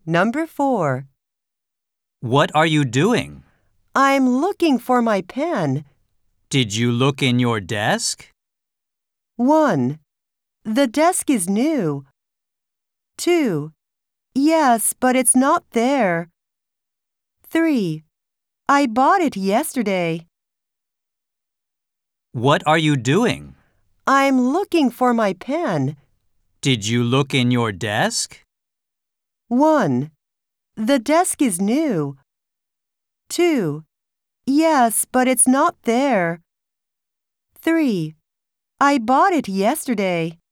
Number 4. What are you doing? I'm looking for my pen. Did you look in your desk? 1. The desk is new. 2. Yes, but it's not there. 3. I bought it yesterday. What are you doing? I'm looking for my pen. Did you look in your desk? 1. The desk is new. 2. Yes, but it's not there. 3. I bought it yesterday.